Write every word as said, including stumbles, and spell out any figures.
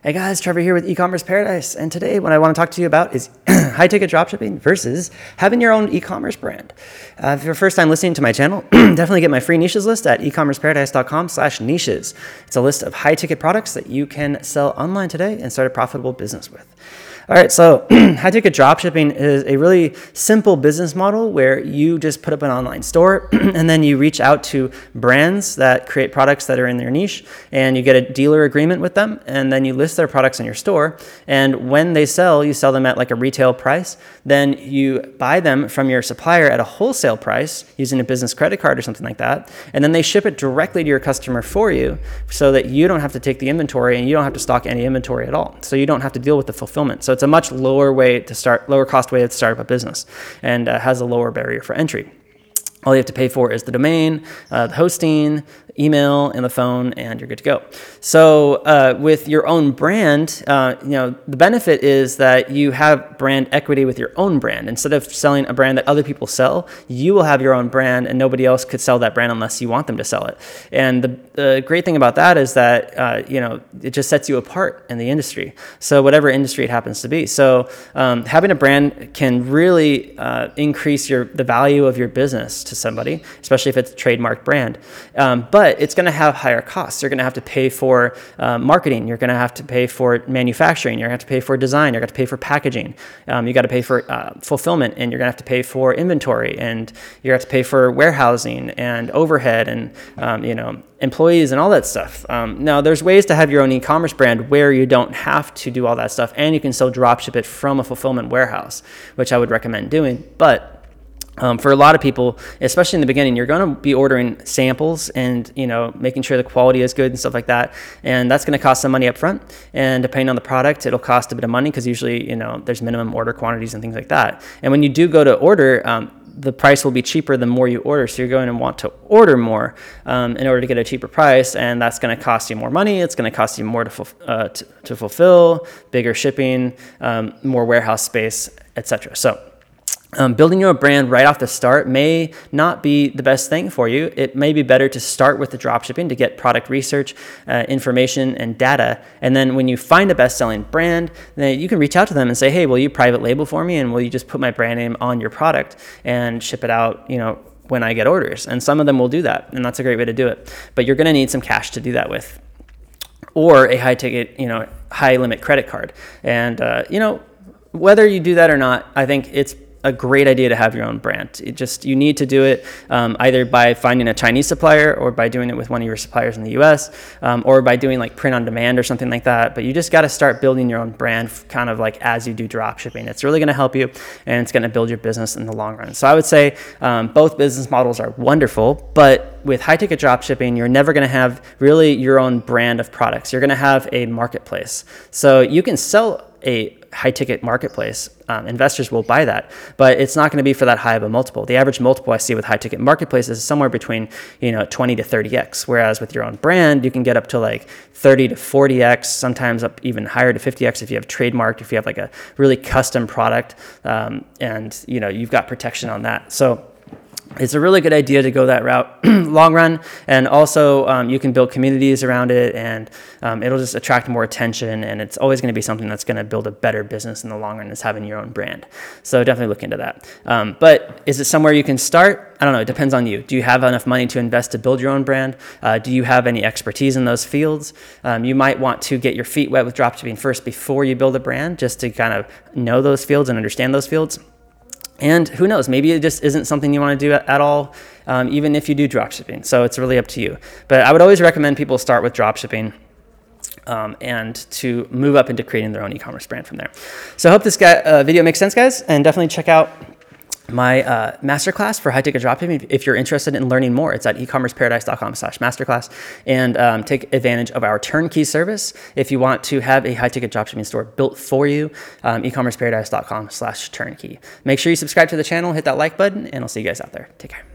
Hey guys, Trevor here with E-Commerce Paradise, and today what I want to talk to you about is high-ticket dropshipping versus having your own e-commerce brand. Uh, if you're your first time listening to my channel, definitely get my free niches list at ecommerceparadise.com slash niches. It's a list of high-ticket products that you can sell online today and start a profitable business with. All right, so high-ticket dropshipping is a really simple business model where you just put up an online store and then you reach out to brands that create products that are in their niche, and you get a dealer agreement with them, and then you list their products in your store. And when they sell, you sell them at like a retail price. Then you buy them from your supplier at a wholesale price using a business credit card or something like that. And then they ship it directly to your customer for you so that you don't have to take the inventory and you don't have to stock any inventory at all. So you don't have to deal with the fulfillment. So it's a much lower way to start, lower cost way to start up a business, and uh, has a lower barrier for entry. All you have to pay for is the domain, uh, the hosting, email, and the phone, and you're good to go. So uh, with your own brand, uh, you know, the benefit is that you have brand equity with your own brand. Instead of selling a brand that other people sell, you will have your own brand, and nobody else could sell that brand unless you want them to sell it. And the, the great thing about that is that, uh, you know, it just sets you apart in the industry. So whatever industry it happens to be. So um, having a brand can really uh, increase your the value of your business to somebody, especially if it's a trademark brand. Um, but it's going to have higher costs. You're going to have to pay for uh, marketing. You're going to have to pay for manufacturing. You're going to have to pay for design. You're going to have to pay for packaging. Um, you got to pay for uh, fulfillment, and you're going to have to pay for inventory, and you're going to have to pay for warehousing and overhead and um, you know employees and all that stuff. Um, now, there's ways to have your own e-commerce brand where you don't have to do all that stuff, and you can still drop ship it from a fulfillment warehouse, which I would recommend doing. But Um, for a lot of people, especially in the beginning, you're going to be ordering samples and, you know, making sure the quality is good and stuff like that. And that's going to cost some money up front. And depending on the product, it'll cost a bit of money because usually, you know, there's minimum order quantities and things like that. And when you do go to order, um, the price will be cheaper the more you order. So you're going to want to order more um, in order to get a cheaper price. And that's going to cost you more money. It's going to cost you more to, fu- uh, to, to fulfill, bigger shipping, um, more warehouse space, et cetera. So Um, building your brand right off the start may not be the best thing for you. It may be better to start with the dropshipping to get product research, uh, information, and data. And then when you find a best-selling brand, then you can reach out to them and say, hey, will you private label for me? And will you just put my brand name on your product and ship it out, you know, when I get orders? And some of them will do that, and that's a great way to do it. But you're going to need some cash to do that with, or a high-ticket, you know, high-limit credit card. And, uh, you know, whether you do that or not, I think it's a great idea to have your own brand. It just, you need to do it um, either by finding a Chinese supplier, or by doing it with one of your suppliers in the U S, um, or by doing like print on demand or something like that. But you just got to start building your own brand kind of like as you do drop shipping. It's really going to help you, and it's going to build your business in the long run. So I would say um, both business models are wonderful, but with high ticket drop shipping, you're never going to have really your own brand of products. You're going to have a marketplace. So you can sell a high ticket marketplace. Um, investors will buy that, but it's not going to be for that high of a multiple. The average multiple I see with high ticket marketplaces is somewhere between, you know, twenty to thirty X. Whereas with your own brand, you can get up to like thirty to forty X, sometimes up even higher to fifty X if you have trademarked, if you have like a really custom product, um, and you know, you've got protection on that. So it's a really good idea to go that route long run. And also um, you can build communities around it, and um, it'll just attract more attention, and it's always going to be something that's going to build a better business in the long run, is having your own brand. So definitely look into that. Um, but is it somewhere you can start? I don't know. It depends on you. Do you have enough money to invest to build your own brand? Uh, do you have any expertise in those fields? Um, you might want to get your feet wet with dropshipping first before you build a brand, just to kind of know those fields and understand those fields. And who knows, maybe it just isn't something you want to do at all, um, even if you do dropshipping. So it's really up to you. But I would always recommend people start with dropshipping um, and to move up into creating their own e-commerce brand from there. So I hope this guy, uh, video makes sense, guys, and definitely check out my uh, masterclass for high ticket dropshipping. If you're interested in learning more, it's at ecommerceparadise.com slash masterclass, and um, take advantage of our turnkey service. If you want to have a high ticket dropshipping store built for you, um, ecommerceparadise.com slash turnkey. Make sure you subscribe to the channel, hit that like button, and I'll see you guys out there. Take care.